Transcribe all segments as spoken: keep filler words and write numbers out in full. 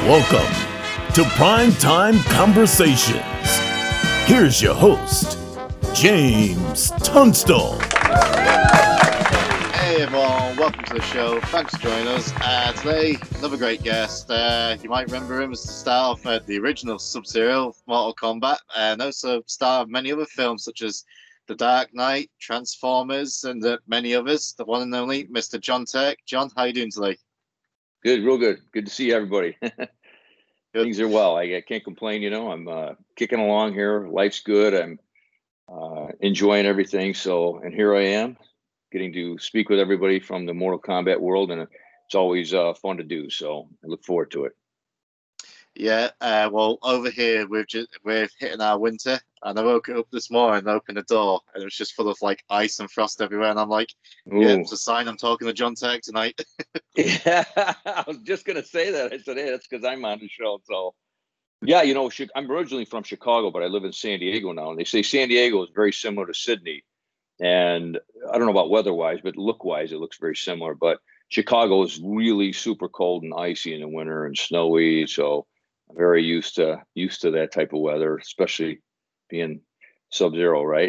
Welcome to Primetime Conversations. Here's your host, James Tunstall. Hey everyone, welcome to the show. Thanks for joining us. Uh, today, another great guest. Uh, you might remember him as the star of uh, the original Sub-Zero, Mortal Kombat, and also star of many other films such as The Dark Knight, Transformers, and uh, many others. The one and only Mister John Turk. John, how are you doing today? Good, real good. Good to see everybody. Things are well. I, I can't complain. You know, I'm uh, kicking along here. Life's good. I'm uh, enjoying everything. So, and here I am, getting to speak with everybody from the Mortal Kombat world, and it's always uh, fun to do. So, I look forward to it. Yeah, uh, well, over here we've just we're hitting our winter, and I woke up this morning and opened the door, and it was just full of like ice and frost everywhere, and I'm like, Ooh. yeah, it's a sign I'm talking to John Turk tonight. Yeah, I was just gonna say that. I said, hey, that's because I'm on the show. So, yeah, you know, I'm originally from Chicago, but I live in San Diego now, and they say San Diego is very similar to Sydney. And I don't know about weather-wise, but look-wise, it looks very similar. But Chicago is really super cold and icy in the winter and snowy, so I'm very used to used to that type of weather, especially being Sub-Zero, right?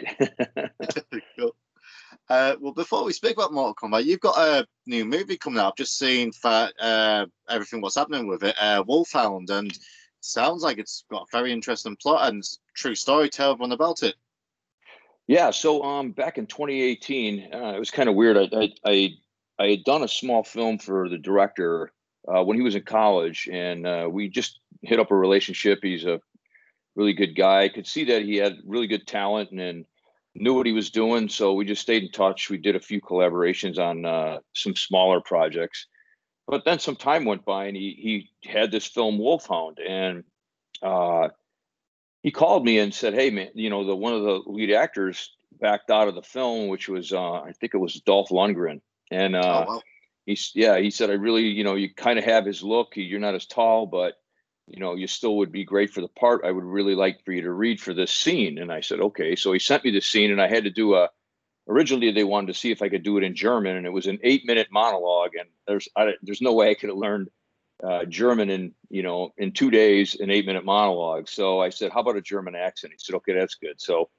Cool. Uh, well, before we speak about Mortal Kombat, you've got a new movie coming out. I've just seen for, uh, everything what's happening with it, uh, Wolfhound, and sounds like it's got a very interesting plot and true story. Tell everyone about it. Yeah, so um, back in twenty eighteen, uh, it was kind of weird. I, I I I had done a small film for the director uh, when he was in college, and uh, we just hit up a relationship. He's a really good guy. I could see that he had really good talent and, and knew what he was doing. So we just stayed in touch. We did a few collaborations on uh, some smaller projects. But then some time went by, and he he had this film Wolfhound, and uh, he called me and said, "Hey, man, you know, the one of the lead actors backed out of the film, which was uh, I think it was Dolph Lundgren." And Oh uh, wow. he's yeah, he said, "I really, you know, you kind of have his look. You're not as tall, but you know, you still would be great for the part. I would really like for you to read for this scene." And I said, "Okay." So he sent me the scene, and I had to do a. Originally, they wanted to see if I could do it in German, and it was an eight-minute monologue. And there's I, there's no way I could have learned uh, German in you know in two days, an eight-minute monologue. So I said, "How about a German accent?" He said, "Okay, that's good." So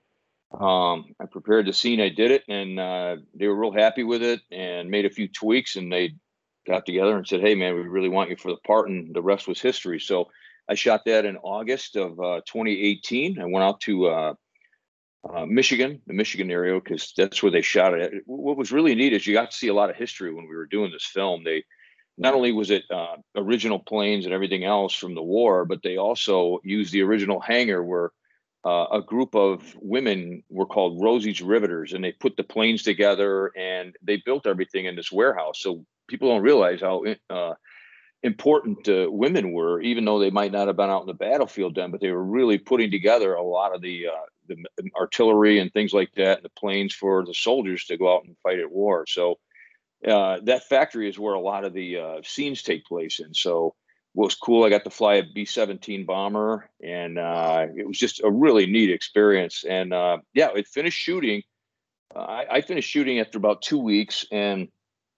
um, I prepared the scene. I did it, and uh, they were real happy with it, and made a few tweaks. And they got together and said, "Hey, man, we really want you for the part," and the rest was history. So I shot that in August of uh, twenty eighteen. I went out to uh, uh, Michigan, the Michigan area, because that's where they shot it. What was really neat is you got to see a lot of history when we were doing this film. They not only was it uh, original planes and everything else from the war, but they also used the original hangar where uh, a group of women were called Rosie's Riveters, and they put the planes together and they built everything in this warehouse. So people don't realize how uh, important uh, women were, even though they might not have been out in the battlefield then, but they were really putting together a lot of the, uh, the artillery and things like that, and the planes for the soldiers to go out and fight at war. So uh, that factory is where a lot of the uh, scenes take place in. So what was cool, I got to fly a B seventeen bomber, and uh, it was just a really neat experience. And uh, yeah, it finished shooting. Uh, I, I finished shooting after about two weeks, and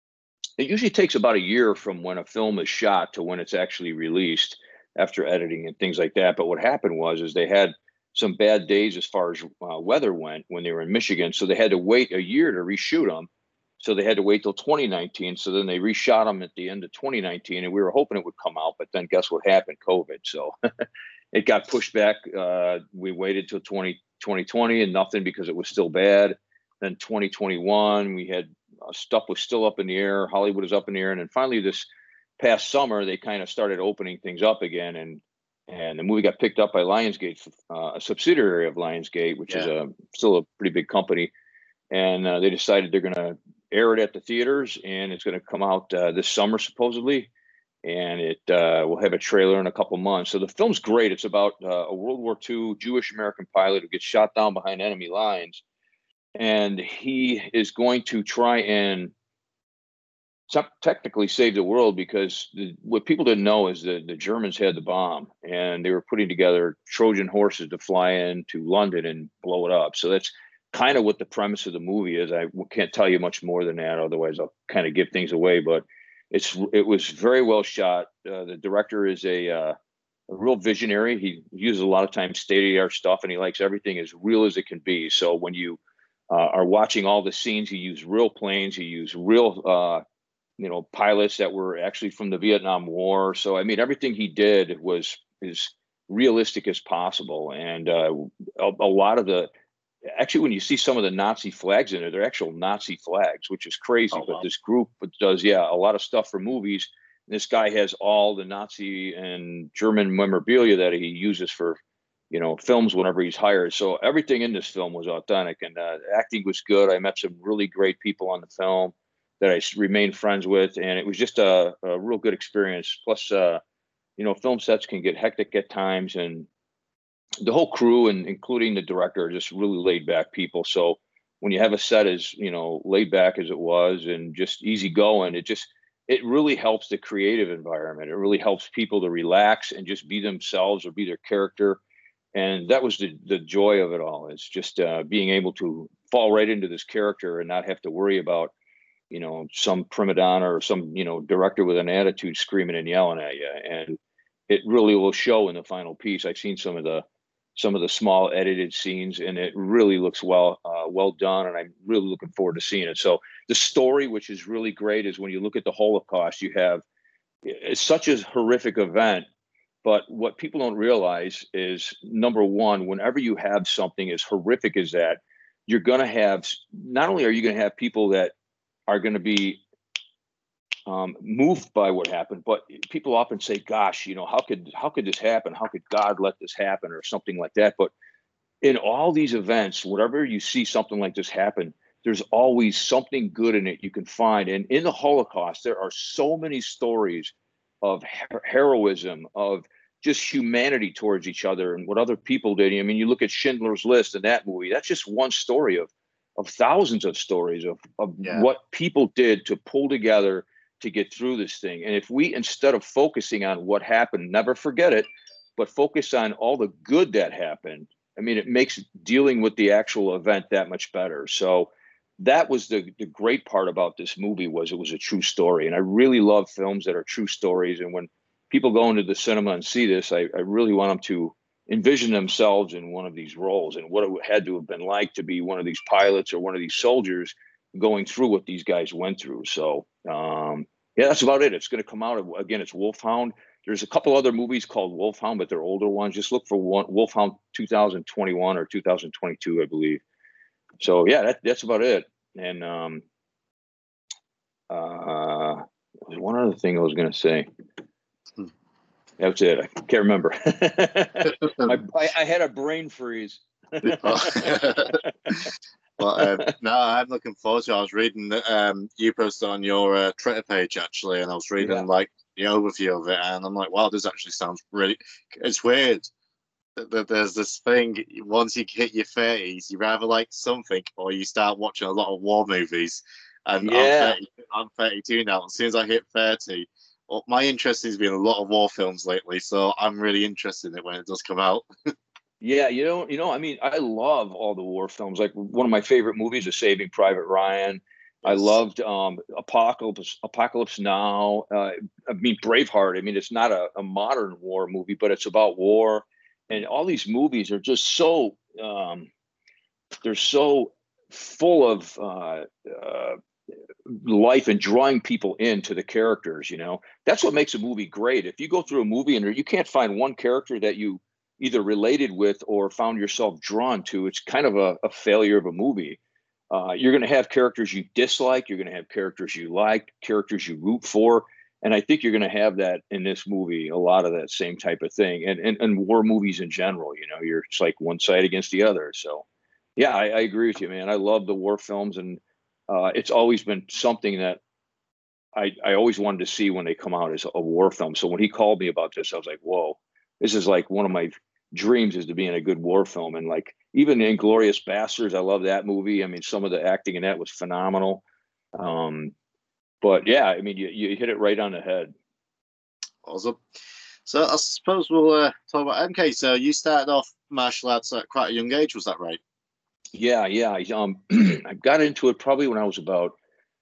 it usually takes about a year from when a film is shot to when it's actually released after editing and things like that. But what happened was, is they had some bad days as far as uh, weather went when they were in Michigan. So they had to wait a year to reshoot them. So they had to wait till twenty nineteen. So then they reshot them at the end of twenty nineteen, and we were hoping it would come out, but then guess what happened? COVID. So it got pushed back. Uh, we waited till twenty twenty and nothing because it was still bad. Then twenty twenty-one, we had uh, stuff was still up in the air. Hollywood was up in the air. And then finally this past summer, they kind of started opening things up again. And and the movie got picked up by Lionsgate, uh, a subsidiary of Lionsgate, which yeah. is a still a pretty big company. And uh, they decided they're going to air it at the theaters, and it's going to come out uh, this summer, supposedly. And it uh, will have a trailer in a couple months. So the film's great. It's about uh, a World War Two Jewish American pilot who gets shot down behind enemy lines. And he is going to try and technically save the world, because the, what people didn't know is that the Germans had the bomb, and they were putting together Trojan horses to fly into London and blow it up. So that's kind of what the premise of the movie is. I can't tell you much more than that, otherwise I'll kind of give things away. But it's it was very well shot. Uh, the director is a, uh, a real visionary. He uses a lot of times state of the art stuff, and he likes everything as real as it can be. So when you uh, are watching all the scenes, he used real planes. He used real, uh, you know, pilots that were actually from the Vietnam War. So I mean, everything he did was as realistic as possible, and uh, a, a lot of the actually, when you see some of the Nazi flags in there, they're actual Nazi flags, which is crazy. Oh, wow. But this group does, yeah, a lot of stuff for movies. This guy has all the Nazi and German memorabilia that he uses for, you know, films whenever he's hired. So everything in this film was authentic, and uh, acting was good. I met some really great people on the film that I s- remained friends with, and it was just a, a real good experience. Plus, uh, you know, film sets can get hectic at times, and the whole crew and including the director are just really laid back people. So when you have a set as, you know, laid back as it was and just easy going, it just, it really helps the creative environment. It really helps people to relax and just be themselves or be their character. And that was the, the joy of it all. It's just uh, being able to fall right into this character and not have to worry about, you know, some prima donna or some, you know, director with an attitude screaming and yelling at you. And it really will show in the final piece. I've seen some of the, some of the small edited scenes, and it really looks well uh, well done, and I'm really looking forward to seeing it. So the story, which is really great, is when you look at the Holocaust, you have it's such a horrific event, but what people don't realize is, number one, whenever you have something as horrific as that, you're going to have, not only are you going to have people that are going to be Um, moved by what happened, but people often say, "Gosh, you know, how could how could this happen? How could God let this happen?" or something like that. But in all these events, whatever you see something like this happen, there's always something good in it you can find. And in the Holocaust, there are so many stories of her- heroism, of just humanity towards each other and what other people did. I mean, you look at Schindler's List in that movie. That's just one story of of thousands of stories of of Yeah. what people did to pull together to get through this thing. And if we, instead of focusing on what happened, never forget it, but focus on all the good that happened, I mean, it makes dealing with the actual event that much better. So that was the, the great part about this movie, was it was a true story. And I really love films that are true stories. And when people go into the cinema and see this, I, I really want them to envision themselves in one of these roles and what it had to have been like to be one of these pilots or one of these soldiers going through what these guys went through. So um, yeah, that's about it. It's going to come out again. It's Wolfhound. There's a couple other movies called Wolfhound, but they're older ones. Just look for one, Wolfhound two thousand twenty-one or two thousand twenty-two, I believe. So yeah, that, that's about it. And um, uh, there's one other thing I was going to say. That's it. I can't remember. I, I, I had a brain freeze. Well, um, no, I'm looking forward to it. I was reading, um, you posted on your uh, Twitter page, actually, and I was reading, Yeah. like, the overview of it, and I'm like, wow, this actually sounds really, it's weird that that there's this thing, once you hit your thirties, you either like something or you start watching a lot of war movies. And I'm, Yeah. thirty, I'm thirty-two now. As soon as I hit thirty, well, my interest has been a lot of war films lately, so I'm really interested in it when it does come out. Yeah, you know, you know, I mean, I love all the war films. Like, one of my favorite movies is Saving Private Ryan. I Yes. loved um, Apocalypse, Apocalypse Now. Uh, I mean, Braveheart. I mean, it's not a, a modern war movie, but it's about war. And all these movies are just so um, they're so full of uh, uh, life and drawing people into the characters. You know, that's what makes a movie great. If you go through a movie and you can't find one character that you either related with or found yourself drawn to, it's kind of a, a failure of a movie. Uh, you're going to have characters you dislike. You're going to have characters you like, characters you root for. And I think you're going to have that in this movie, a lot of that same type of thing. And, and, and war movies in general, you know, you're it's like one side against the other. So, yeah, I, I agree with you, man. I love the war films. And uh, it's always been something that I, I always wanted to see when they come out as a war film. So when he called me about this, I was like, whoa, this is like one of my dreams, is to be in a good war film. And like even Inglourious Bastards, I love that movie. I mean, some of the acting in that was phenomenal. Um, but yeah, I mean, you, you hit it right on the head. Awesome. So I suppose we'll uh, talk about M K. So you started off martial arts at quite a young age, was that right? Yeah, yeah. I, um, I got into it probably when I was about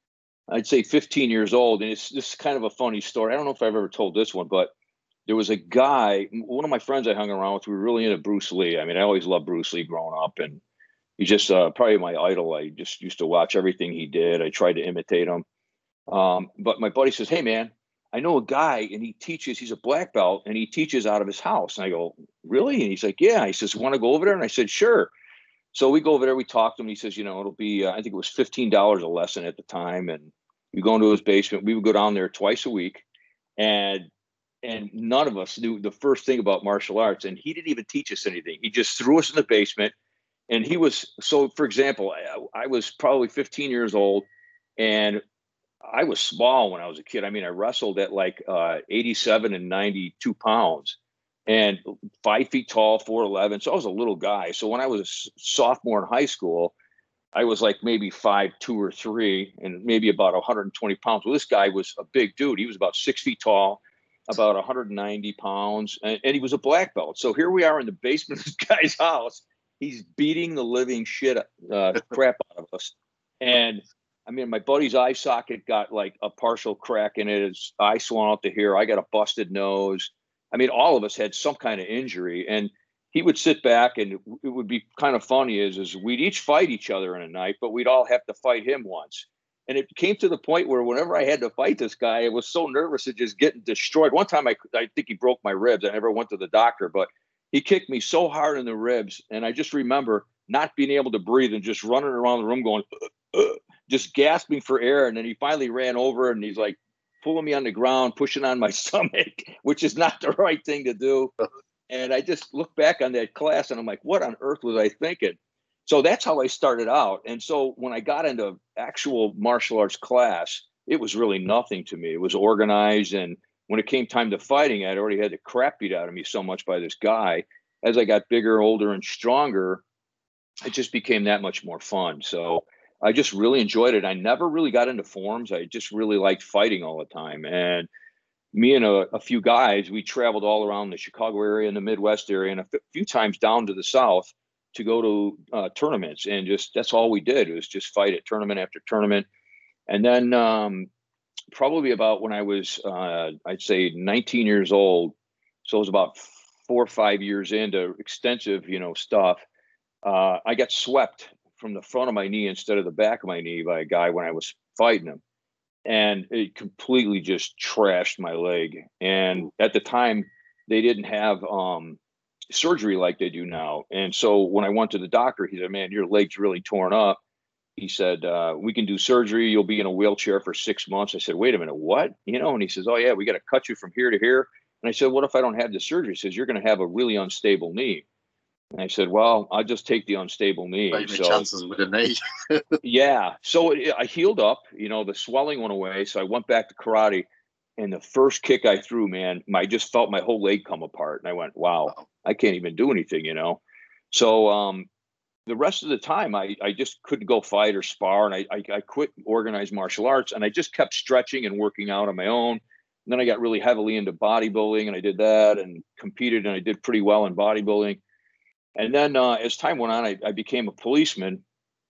I'd say fifteen years old. And it's this is kind of a funny story. I don't know if I've ever told this one, but there was a guy, one of my friends I hung around with, we were really into Bruce Lee. I mean, I always loved Bruce Lee growing up, and he's just uh, probably my idol. I just used to watch everything he did. I tried to imitate him. Um, but my buddy says, hey, man, I know a guy, and he teaches, he's a black belt, and he teaches out of his house. And I go, really? And he's like, yeah. He says, want to go over there? And I said, sure. So we go over there, we talk to him. He says, you know, it'll be, uh, I think it was fifteen dollars a lesson at the time. And we go into his basement. We would go down there twice a week. And And none of us knew the first thing about martial arts. And he didn't even teach us anything. He just threw us in the basement. And he was, so for example, I, I was probably fifteen years old, and I was small when I was a kid. I mean, I wrestled at like uh, eighty-seven and ninety-two pounds and five feet tall, four eleven. So I was a little guy. So when I was a sophomore in high school, I was like maybe five, two or three, and maybe about one hundred twenty pounds. Well, this guy was a big dude. He was about six feet tall, about one hundred ninety pounds, and, and he was a black belt. So here we are in the basement of this guy's house. He's beating the living shit uh, crap out of us. And I mean, my buddy's eye socket got like a partial crack in it. His eye swung out to here. I got a busted nose. I mean, all of us had some kind of injury. And he would sit back, and it would be kind of funny is, is we'd each fight each other in a night, but we'd all have to fight him once. And it came to the point where whenever I had to fight this guy, I was so nervous of just getting destroyed. One time, I, I think he broke my ribs. I never went to the doctor, but he kicked me so hard in the ribs. And I just remember not being able to breathe and just running around the room going, uh, uh, just gasping for air. And then he finally ran over, and he's like pulling me on the ground, pushing on my stomach, which is not the right thing to do. And I just look back on that class, and I'm like, what on earth was I thinking? So that's how I started out. And so when I got into actual martial arts class, it was really nothing to me. It was organized. And when it came time to fighting, I'd already had the crap beat out of me so much by this guy. As I got bigger, older, and stronger, it just became that much more fun. So I just really enjoyed it. I never really got into forms. I just really liked fighting all the time. And me and a, a few guys, we traveled all around the Chicago area and the Midwest area, and a f- few times down to the South to go to uh, tournaments. And just, that's all we did. It was just fight at tournament after tournament. And then um, probably about when I was, uh, I'd say nineteen years old. So it was about four or five years into extensive, you know, stuff. Uh, I got swept from the front of my knee instead of the back of my knee by a guy when I was fighting him. And it completely just trashed my leg. And at the time, they didn't have um, surgery like they do now. And so when I went to the doctor, he said, man, your leg's really torn up. He said, uh, we can do surgery. You'll be in a wheelchair for six months. I said, wait a minute, what? You know, and he says, oh, yeah, we got to cut you from here to here. And I said, what if I don't have the surgery? He says, you're going to have a really unstable knee. And I said, well, I'll just take the unstable knee. Take so, chances with a knee. yeah. So it, I healed up, you know, the swelling went away. So I went back to karate, and the first kick I threw, man, my, I just felt my whole leg come apart. And I went, wow, I can't even do anything, you know? So um, the rest of the time, I, I just couldn't go fight or spar. And I, I, I quit organized martial arts, and I just kept stretching and working out on my own. And then I got really heavily into bodybuilding, and I did that and competed, and I did pretty well in bodybuilding. And then uh, as time went on, I, I became a policeman,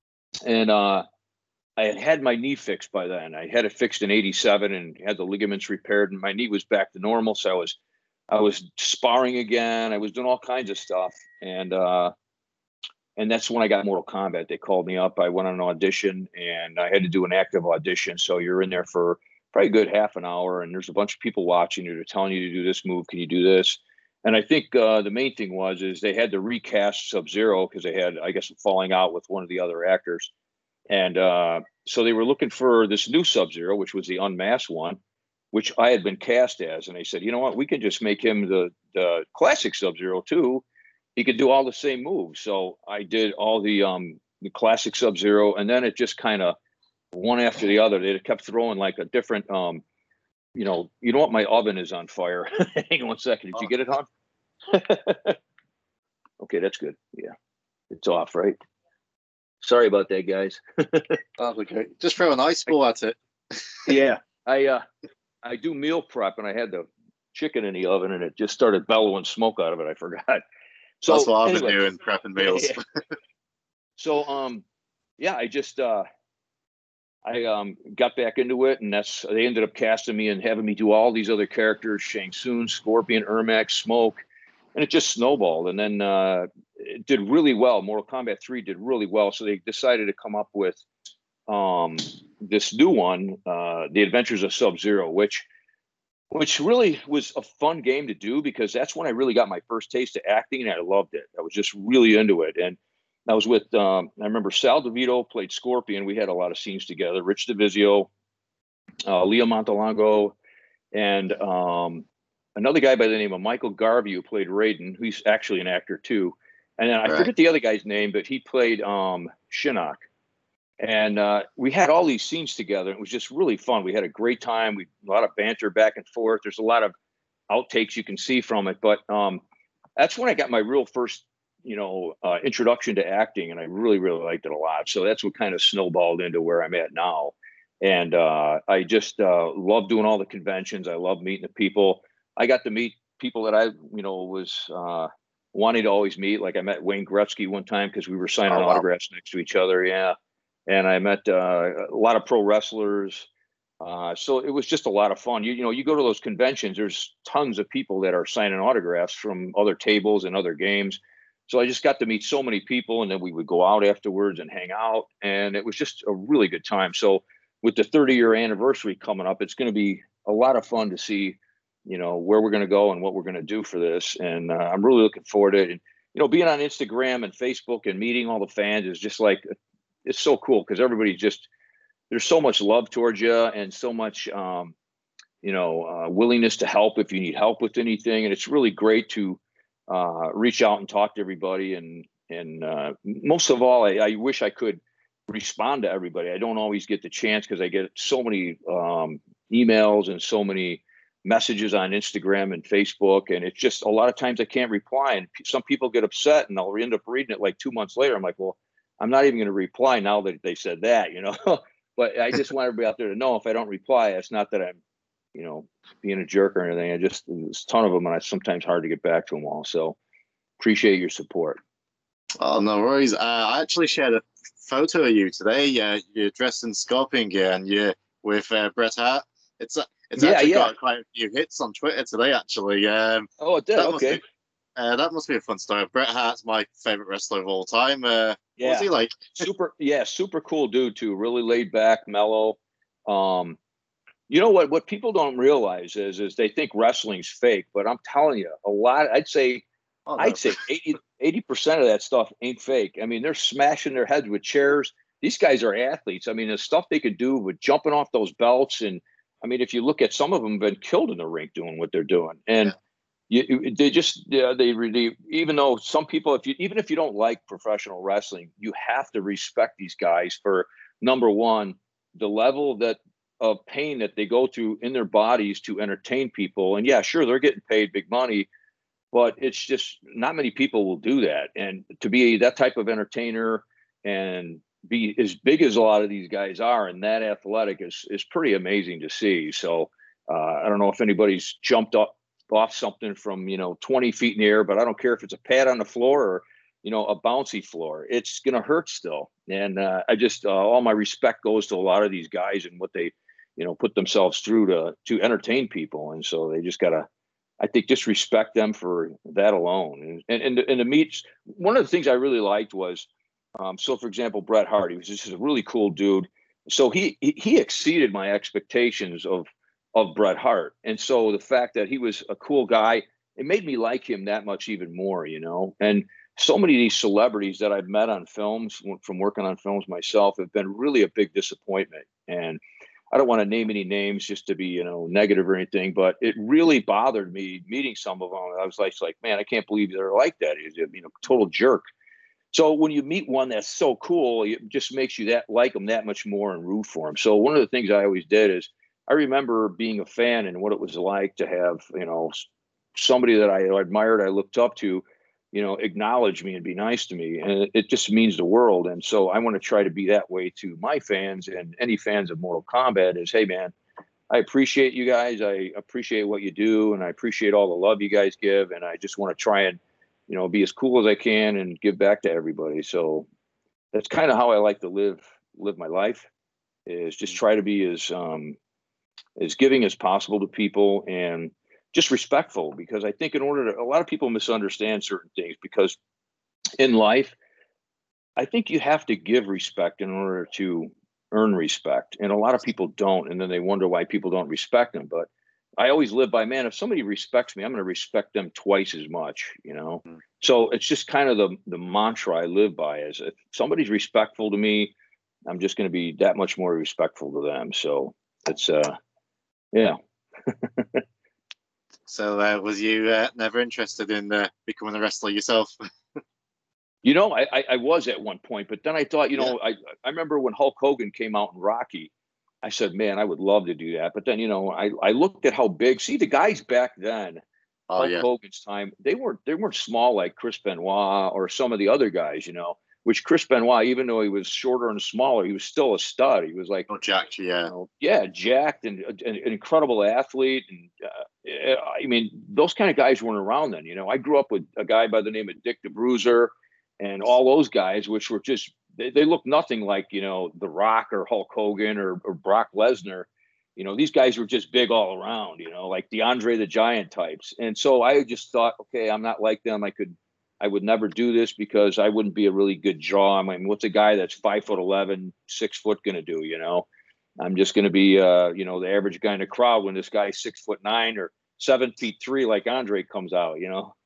and uh, I had had my knee fixed by then. I had it fixed in eighty-seven and had the ligaments repaired, and my knee was back to normal. So I was, I was sparring again. I was doing all kinds of stuff. And, uh, and that's when I got Mortal Kombat. They called me up. I went on an audition, and I had to do an active audition. So you're in there for probably a good half an hour, and there's a bunch of people watching you. They're telling you to do this move. Can you do this? And I think uh, the main thing was is they had to recast Sub-Zero because they had, I guess, a falling out with one of the other actors. And uh, so they were looking for this new Sub-Zero, which was the unmasked one, which I had been cast as. And they said, you know what, we can just make him the, the classic Sub-Zero too. He could do all the same moves. So I did all the um, the classic Sub-Zero, and then it just kind of one after the other. They kept throwing like a different um, you know, you know what? My oven is on fire. Hang on one second. Did you get it on? Okay, that's good. Yeah, it's off, right? Sorry about that, guys. Oh, okay. Just throw an ice ball at it. Yeah, I uh, I do meal prep, and I had the chicken in the oven, and it just started bellowing smoke out of it. I forgot. So that's what I've anyway, been doing, prepping meals. Yeah. So um, yeah, I just uh. I um, got back into it, and that's they ended up casting me and having me do all these other characters: Shang Tsung, Scorpion, Ermac, Smoke, and it just snowballed. And then uh, it did really well. Mortal Kombat three did really well, so they decided to come up with um, this new one, uh, The Adventures of Sub-Zero, which which really was a fun game to do because that's when I really got my first taste of acting, and I loved it. I was just really into it, and I was with, um, I remember Sal DeVito played Scorpion. We had a lot of scenes together. Rich DeVizio, uh, Leo Montalongo, and um, another guy by the name of Michael Garvey who played Raiden, who's actually an actor too. And then I Right. forget the other guy's name, but he played um, Shinnok. And uh, we had all these scenes together. It was just really fun. We had a great time. We a lot of banter back and forth. There's a lot of outtakes you can see from it. But um, that's when I got my real first you know, uh, introduction to acting, and I really, really liked it a lot. So that's what kind of snowballed into where I'm at now. And uh, I just uh, love doing all the conventions. I love meeting the people. I got to meet people that I, you know, was uh, wanting to always meet. Like I met Wayne Gretzky one time because we were signing Oh, wow. autographs next to each other. Yeah. And I met uh, a lot of pro wrestlers. Uh, so it was just a lot of fun. You, you know, you go to those conventions, there's tons of people that are signing autographs from other tables and other games. So I just got to meet so many people, and then we would go out afterwards and hang out, and it was just a really good time. So with the thirty year anniversary coming up, it's going to be a lot of fun to see, you know, where we're going to go and what we're going to do for this. And uh, I'm really looking forward to it. And, you know, being on Instagram and Facebook and meeting all the fans is just like, it's so cool because everybody just, there's so much love towards you and so much, um, you know, uh, willingness to help if you need help with anything. And it's really great to, uh, reach out and talk to everybody. And, and, uh, most of all, I, I wish I could respond to everybody. I don't always get the chance because I get so many, um, emails and so many messages on Instagram and Facebook. And it's just, a lot of times I can't reply. And p- some people get upset and I'll end up reading it like two months later. I'm like, well, I'm not even going to reply now that they said that, you know, but I just want everybody out there to know if I don't reply, it's not that I'm, you know, being a jerk or anything. I just, there's a ton of them, and it's sometimes hard to get back to them all. So appreciate your support. Oh, no worries. Uh, I actually shared a photo of you today. Uh, you're dressed in Scorpion gear and you're with uh, Bret Hart. It's uh, it's Yeah, actually yeah. got quite a few hits on Twitter today, actually. Um, Oh, it did. that must Okay. be uh, that must be a fun story. Bret Hart's my favorite wrestler of all time. Uh, what was Yeah. he like? Super. Yeah. Super cool dude too. Really laid back, mellow. Um, you know what, what people don't realize is, is they think wrestling's fake, but I'm telling you a lot. I'd say, Oh, no. I'd say eighty percent of that stuff ain't fake. I mean, they're smashing their heads with chairs. These guys are athletes. I mean, the stuff they could do with jumping off those belts. And I mean, if you look at some of them have been killed in the rink doing what they're doing. And you, you- they just, yeah, they really, even though some people, if you, even if you don't like professional wrestling, you have to respect these guys for, number one, the level that of pain that they go through in their bodies to entertain people. And yeah, sure, they're getting paid big money, but it's just not many people will do that. And to be that type of entertainer and be as big as a lot of these guys are and that athletic is is pretty amazing to see. So uh, I don't know if anybody's jumped up off something from, you know, twenty feet in the air, but I don't care if it's a pad on the floor or, you know, a bouncy floor, it's going to hurt still. And uh, I just, uh, all my respect goes to a lot of these guys and what they, you know, put themselves through to, to entertain people. And so they just gotta, I think, just respect them for that alone. And, and, and, the, and the meets, one of the things I really liked was, um, so for example, Bret Hart, he was just a really cool dude. So he, he, he exceeded my expectations of, of Bret Hart. And so the fact that he was a cool guy, it made me like him that much even more, you know. And so many of these celebrities that I've met on films from working on films myself have been really a big disappointment. And I don't want to name any names just to be, you know, negative or anything, but it really bothered me meeting some of them. I was like, like, man, I can't believe they're like that. He's a, you know, total jerk. So when you meet one that's so cool, it just makes you that like them that much more and root for them. So one of the things I always did is I remember being a fan and what it was like to have, you know, somebody that I admired, I looked up to, you know, acknowledge me and be nice to me. And it, it just means the world. And so I want to try to be that way to my fans and any fans of Mortal Kombat is, hey, man, I appreciate you guys. I appreciate what you do. And I appreciate all the love you guys give. And I just want to try and, you know, be as cool as I can and give back to everybody. So that's kind of how I like to live, live my life is just try to be as um, as giving as possible to people and just respectful, because I think in order to, a lot of people misunderstand certain things, because in life, I think you have to give respect in order to earn respect. And a lot of people don't. And then they wonder why people don't respect them. But I always live by, man, if somebody respects me, I'm going to respect them twice as much, you know? Mm. So it's just kind of the, the mantra I live by is if somebody's respectful to me, I'm just going to be that much more respectful to them. So it's, uh, yeah. So uh, was you uh, never interested in uh, becoming a wrestler yourself? You know, I, I I was at one point, but then I thought, you know, yeah. I I remember when Hulk Hogan came out in Rocky, I said, man, I would love to do that. But then, you know, I, I looked at how big, see the guys back then, oh, Hulk yeah. Hogan's time, they weren't they weren't small like Chris Benoit or some of the other guys, you know, which Chris Benoit, even though he was shorter and smaller, he was still a stud. He was like, oh, jacked, yeah. You know, yeah, jacked and an, an incredible athlete. And uh, I mean, those kind of guys weren't around then. You know, I grew up with a guy by the name of Dick the Bruiser and all those guys, which were just, they, they look nothing like, you know, The Rock or Hulk Hogan or, or Brock Lesnar. You know, these guys were just big all around, you know, like DeAndre the Giant types. And so I just thought, okay, I'm not like them. I could, I would never do this because I wouldn't be a really good jaw. I mean, what's a guy that's five foot eleven, six foot going to do, you know? I'm just going to be, uh, you know, the average guy in the crowd when this guy's six foot nine or seven feet three, like Andre comes out, you know?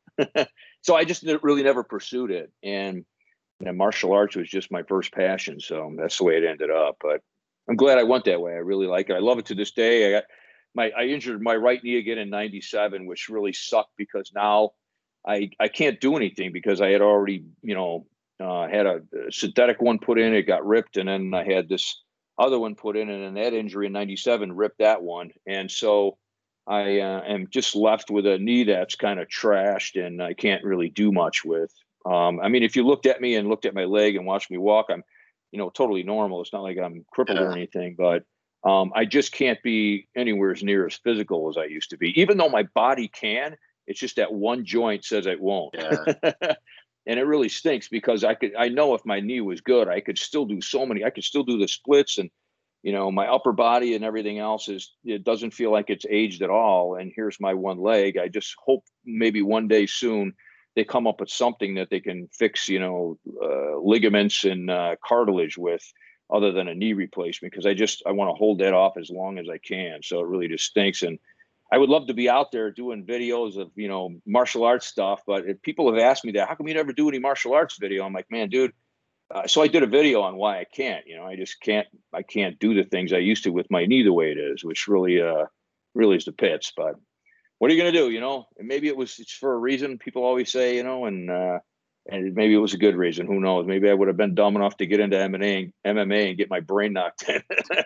So I just really never pursued it. And you know, martial arts was just my first passion. So that's the way it ended up. But I'm glad I went that way. I really like it. I love it to this day. I got my, I injured my right knee again in ninety-seven, which really sucked because now I, I can't do anything because I had already, you know, uh, had a, a synthetic one put in, it got ripped. And then I had this other one put in, and then that injury in ninety-seven ripped that one. And so I uh, am just left with a knee that's kind of trashed and I can't really do much with. Um, I mean, if you looked at me and looked at my leg and watched me walk, I'm, you know, totally normal. It's not like I'm crippled yeah. or anything, but um, I just can't be anywhere as near as physical as I used to be, even though my body can. It's just that one joint says it won't. Yeah. And it really stinks because I could, I know if my knee was good, I could still do so many, I could still do the splits and, you know, my upper body and everything else is, it doesn't feel like it's aged at all. And here's my one leg. I just hope maybe one day soon they come up with something that they can fix, you know, uh, ligaments and uh, cartilage with other than a knee replacement. Because I just, I want to hold that off as long as I can. So it really just stinks. And I would love to be out there doing videos of, you know, martial arts stuff. But if people have asked me that, how come you never do any martial arts video? I'm like, man, dude. Uh, so I did a video on why I can't, you know, I just can't, I can't do the things I used to with my knee the way it is, which really, uh, really is the pits. But what are you going to do? You know, and maybe it was, it's for a reason. People always say, you know, and, uh, and maybe it was a good reason. Who knows? Maybe I would have been dumb enough to get into M M A and M M A and get my brain knocked in.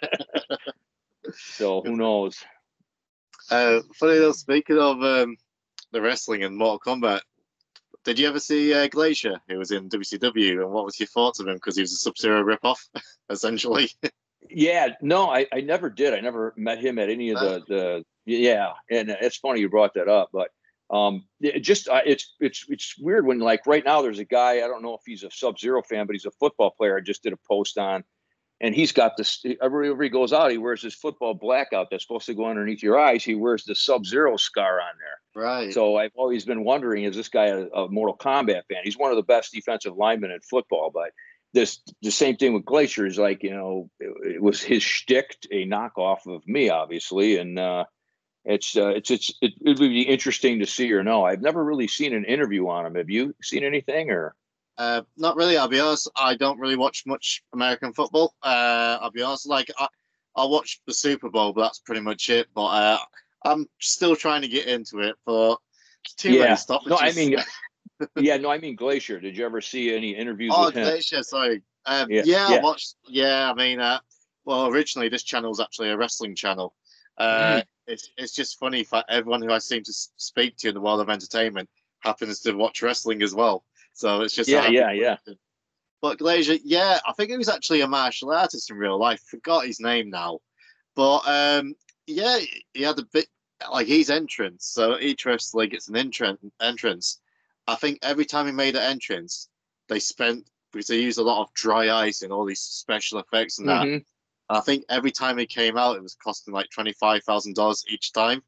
So who knows? Uh, funny though, speaking of um, the wrestling and Mortal Kombat, did you ever see uh, Glacier, who was in W C W, and what was your thoughts of him? Because he was a Sub-Zero ripoff, essentially. Yeah, no, I, I never did. I never met him at any of the, the yeah, and it's funny you brought that up, but um, it just uh, it's it's it's weird when, like, right now there's a guy, I don't know if he's a Sub-Zero fan, but he's a football player. I just did a post on, and he's got this, wherever he goes out, he wears this football blackout that's supposed to go underneath your eyes. He wears the Sub-Zero scar on there. Right. So I've always been wondering, is this guy a, a Mortal Kombat fan? He's one of the best defensive linemen in football, but this the same thing with Glacier is like, you know, it, it was his shtick, a knockoff of me, obviously. And uh, it's, uh, it's, it's, it, it would be interesting to see or know. I've never really seen an interview on him. Have you seen anything or? Uh, not really, I'll be honest. I don't really watch much American football. Uh, I'll be honest. Like, I, I'll watch the Super Bowl, but that's pretty much it. But uh, I'm still trying to get into it, but too yeah. many stoppages. No, I mean, yeah, no, I mean Glacier. Did you ever see any interviews oh, with him? Glacier, sorry. Um, yeah. Yeah, yeah, I watched. Yeah, I mean, uh, well, originally this channel was actually a wrestling channel. Uh, mm. It's it's just funny for everyone who I seem to speak to in the world of entertainment happens to watch wrestling as well. So it's just yeah, yeah, yeah. But Glacier, yeah, I think he was actually a martial artist in real life. Forgot his name now, but um, yeah, he had a bit like his entrance. So each wrestler gets an entran- entrance. I think every time he made an entrance, they spent because they used a lot of dry ice and all these special effects and mm-hmm. that. I think every time it came out, it was costing like twenty-five thousand dollars each time.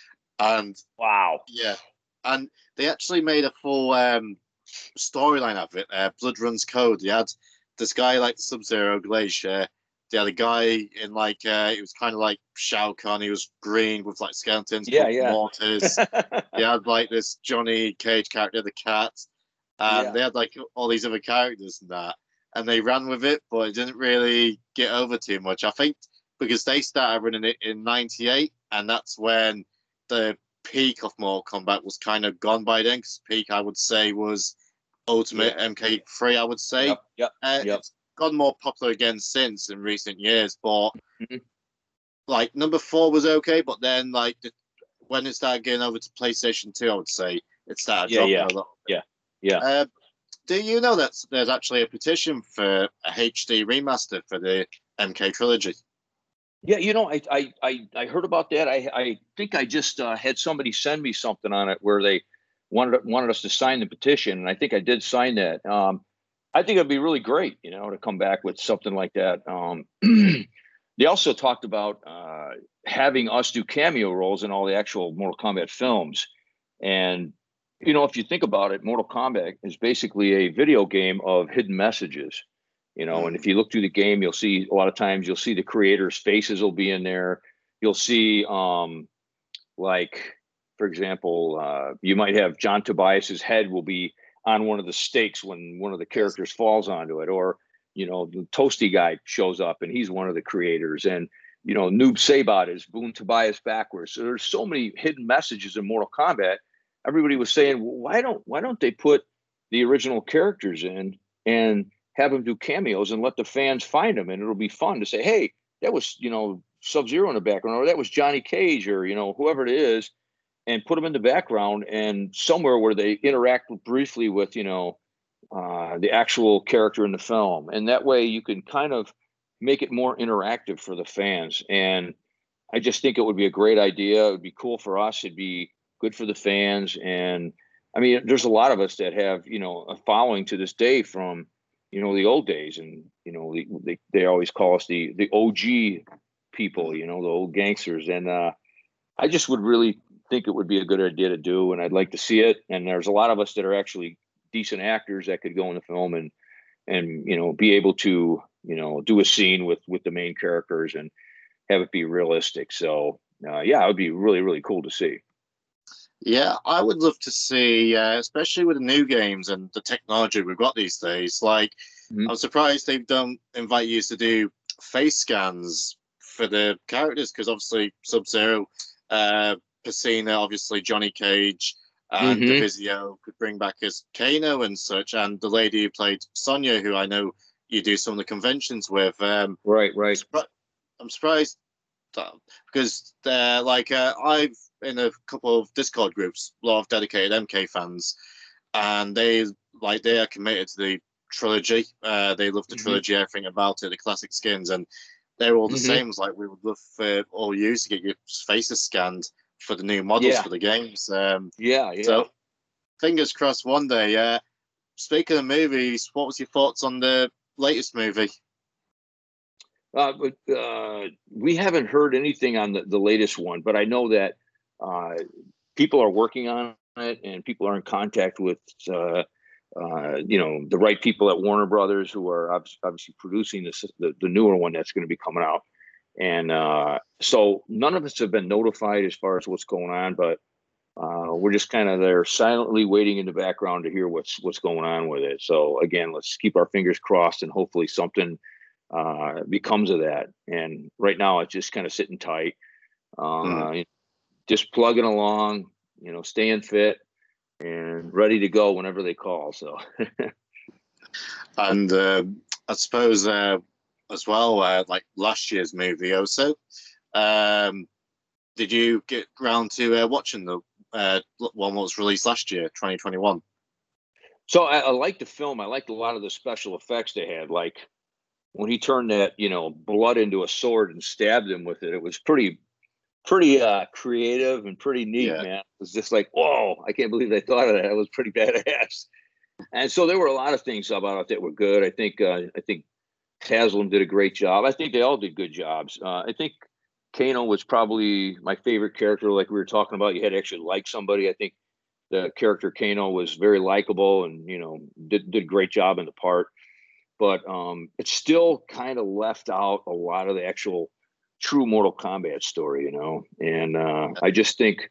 And Wow. yeah, and they actually made a full um, storyline of it. Uh, Blood Runs Code. You had this guy like the Sub-Zero Glacier. They had a guy in like uh, it was kind of like Shao Kahn. He was green with like skeletons, Yeah, called yeah. mortars. They had like this Johnny Cage character, the cat, and Yeah. they had like all these other characters and that, and they ran with it, but it didn't really get over too much. I think because they started running it in ninety-eight, and that's when the peak of Mortal Kombat was kind of gone by then. Because peak, I would say, was Ultimate Yeah. M K three. I would say. Yep. Yep. Uh, Yep. It's gotten more popular again since in recent years, but Mhm. like number four was okay, but then like the, when it started getting over to PlayStation two, I would say it started Yeah, dropping yeah. a lot. Yeah. Yeah. Uh, do you know that there's actually a petition for a H D remaster for the M K trilogy? Yeah, you know, I I I, I heard about that. I I think I just uh, had somebody send me something on it where they wanted wanted us to sign the petition, and I think I did sign that. Um, I think it'd be really great, you know, to come back with something like that. Um, they also talked about uh, having us do cameo roles in all the actual Mortal Kombat films, and you know, if you think about it, Mortal Kombat is basically a video game of hidden messages. You know, and if you look through the game, you'll see a lot of times you'll see the creators' faces will be in there. You'll see, um, like, for example, uh, you might have John Tobias's head will be on one of the stakes when one of the characters falls onto it, or you know, the Toasty guy shows up and he's one of the creators, and you know, Noob Saibot is Boone Tobias backwards. So there's so many hidden messages in Mortal Kombat. Everybody was saying, well, why don't why don't they put the original characters in and have them do cameos and let the fans find them, and it'll be fun to say, hey, that was, you know, Sub-Zero in the background, or that was Johnny Cage, or you know, whoever it is, and put them in the background and somewhere where they interact briefly with, you know, uh, the actual character in the film, and that way you can kind of make it more interactive for the fans. And I just think it would be a great idea. It would be cool for us. It'd be good for the fans. And I mean, there's a lot of us that have, you know, a following to this day from, you know, the old days. And, you know, they, they always call us the, the O G people, you know, the old gangsters. And uh, I just would really think it would be a good idea to do. And I'd like to see it. And there's a lot of us that are actually decent actors that could go in the film and, and, you know, be able to, you know, do a scene with, with the main characters and have it be realistic. So, uh, yeah, it would be really, really cool to see. Yeah, I would love to see, uh, especially with the new games and the technology we've got these days. Like, mm-hmm. I'm surprised they don't invite you to do face scans for the characters, because obviously Sub-Zero, uh, Pacina, obviously Johnny Cage, and mm-hmm. Divisio could bring back as Kano and such, and the lady who played Sonya, who I know you do some of the conventions with. Um, right, right. I'm surprised that, because they're like uh, I've in a couple of Discord groups, a lot of dedicated M K fans, and they like they are committed to the trilogy. Uh, they love the mm-hmm. trilogy, everything about it, the classic skins, and they're all the mm-hmm. same. It's like we would love for all you to get your faces scanned for the new models yeah. for the games. Um, yeah, yeah. So fingers crossed one day. Uh, speaking of movies, what was your thoughts on the latest movie? Uh, but uh, we haven't heard anything on the, the latest one, but I know that uh, people are working on it, and people are in contact with, uh, uh, you know, the right people at Warner Brothers, who are obviously producing this, the, the newer one that's going to be coming out. And uh, so none of us have been notified as far as what's going on, but uh, we're just kind of there silently waiting in the background to hear what's what's going on with it. So again, let's keep our fingers crossed, and hopefully something uh, becomes of that. And right now it's just kind of sitting tight, uh, mm. just plugging along, you know, staying fit and ready to go whenever they call. So, and uh, I suppose uh, as well, uh, like last year's movie also, um, did you get around to uh, watching the uh, one that was released last year, twenty twenty-one? So I, I liked the film. I liked a lot of the special effects they had, like when he turned that, you know, blood into a sword and stabbed him with it. It was pretty, pretty uh, creative and pretty neat, yeah. man. It was just like, whoa, I can't believe they thought of that. It was pretty badass. And so there were a lot of things about it that were good. I think, uh, I think Haslam did a great job. I think they all did good jobs. Uh, I think Kano was probably my favorite character. Like we were talking about, you had to actually like somebody. I think the character Kano was very likable and, you know, did, did a great job in the part. But um, it still kind of left out a lot of the actual true Mortal Kombat story, you know. And uh, I just think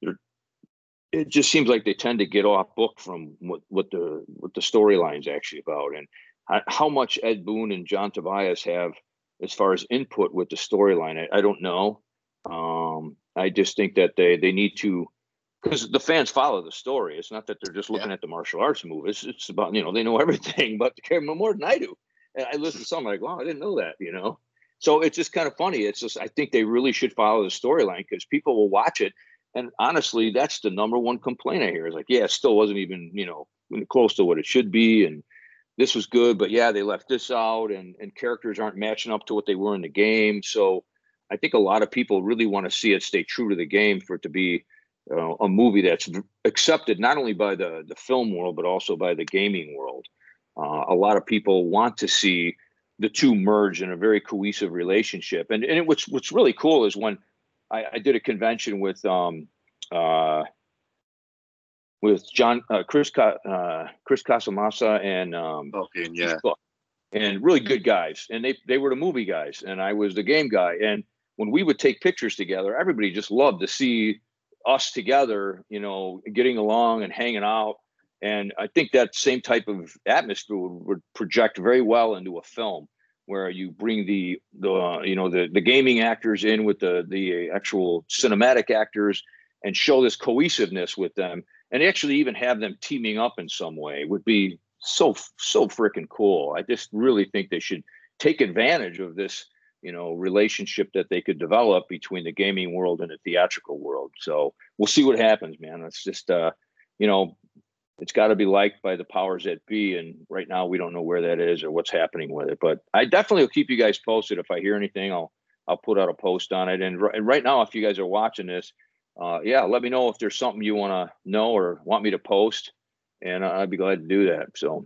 it just seems like they tend to get off book from what, what the what the storyline's actually about, and how, how much Ed Boon and John Tobias have as far as input with the storyline. I, I don't know. Um, I just think that they they need to, because the fans follow the story. It's not that they're just looking yeah. at the martial arts movie. It's, it's about, you know, they know everything but the camera more than I do. And I listen to something like, wow, I didn't know that, you know? So it's just kind of funny. It's just, I think they really should follow the storyline because people will watch it. And honestly, that's the number one complaint I hear is like, yeah, it still wasn't even, you know, close to what it should be. And this was good, but yeah, they left this out and, and characters aren't matching up to what they were in the game. So I think a lot of people really want to see it stay true to the game for it to be uh, a movie that's accepted not only by the, the film world, but also by the gaming world. Uh, a lot of people want to see the two merge in a very cohesive relationship. And, and it, what's, what's really cool is when I, I did a convention with um, uh, with John uh, Chris uh, Chris Casamassa and um, okay, yeah, and really good guys, and they they were the movie guys, and I was the game guy. And when we would take pictures together, everybody just loved to see us together, you know, getting along and hanging out. And I think that same type of atmosphere would, would project very well into a film, where you bring the the uh, you know the the gaming actors in with the the actual cinematic actors and show this cohesiveness with them, and actually even have them teaming up in some way would be so so freaking cool. I just really think they should take advantage of this, you know, relationship that they could develop between the gaming world and the theatrical world. So we'll see what happens, man. It's just uh, you know. It's got to be liked by the powers that be. And right now we don't know where that is or what's happening with it, but I definitely will keep you guys posted. If I hear anything, I'll, I'll put out a post on it. And, r- and right now, if you guys are watching this, uh, yeah, let me know if there's something you want to know or want me to post, and uh, I'd be glad to do that. So.